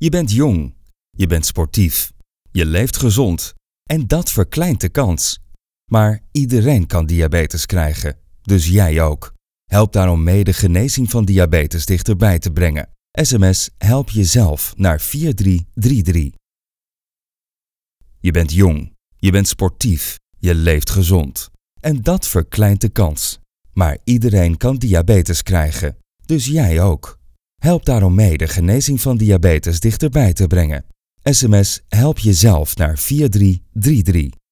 Je bent jong, je bent sportief, je leeft gezond en dat verkleint de kans. Maar iedereen kan diabetes krijgen, dus jij ook. Help daarom mee de genezing van diabetes dichterbij te brengen. SMS Help Jezelf naar 4333. Je bent jong, je bent sportief, je leeft gezond en dat verkleint de kans. Maar iedereen kan diabetes krijgen, dus jij ook. Help daarom mee de genezing van diabetes dichterbij te brengen. SMS Help Jezelf naar 4333.